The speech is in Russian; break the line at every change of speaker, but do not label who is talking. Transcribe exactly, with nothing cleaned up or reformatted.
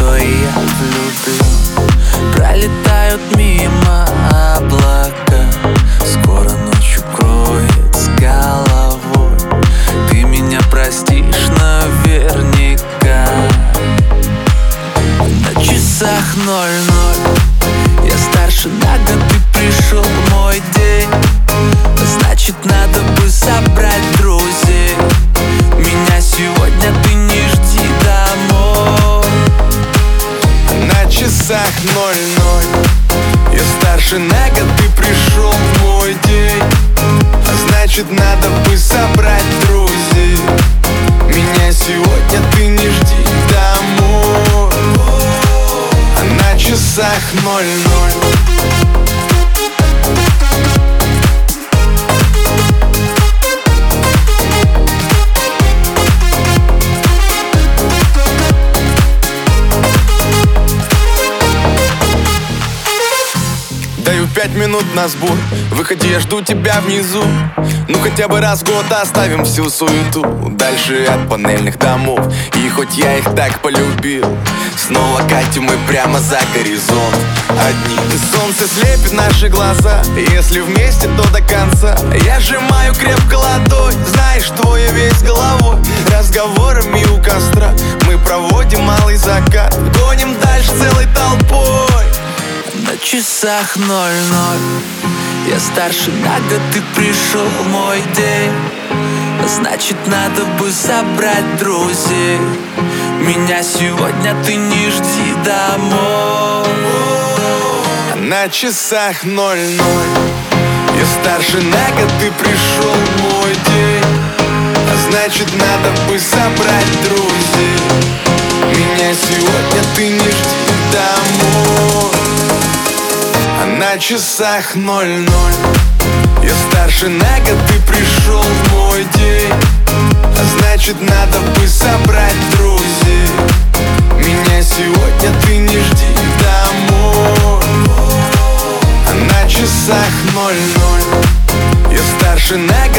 что я влюблен. Пролетают мимо облака, скоро ночь укроет с головой. Ты меня простишь наверняка. На часах ноль-ноль, я старше на год, ты пришел в мой день. Значит, надо бы собрать друзей. Меня сегодня ты не жди домой.
На часах ноль-ноль, я старше на год, ты пришел в мой день. А значит, надо бы собрать друзей. Меня сегодня ты не жди домой. А на часах ноль-ноль. Даю пять минут на сбор, выходи, я жду тебя внизу. Ну хотя бы раз в год оставим всю суету дальше от панельных домов. И хоть я их так полюбил, снова катим мы прямо за горизонт одни. Солнце слепит наши глаза, если вместе, то до конца. Я сжимаю крепко ладонь, знаешь, твой весь головой. Разговорами у костра мы проводим малый закат, гоним дальше целой толпой.
На часах ноль-ноль, я старше на год, ты пришел в мой день. Значит, надо бы собрать друзей. Меня сегодня ты не жди домой.
На часах ноль-ноль, я старше на год, ты пришел в мой день. А значит, надо бы собрать друзей. Меня сегодня ты не жди домой. На часах ноль-ноль, я старше на год, ты пришел в мой день. А значит, надо бы собрать друзей. Меня сегодня ты не жди домой. А на часах ноль-ноль, я старше на год.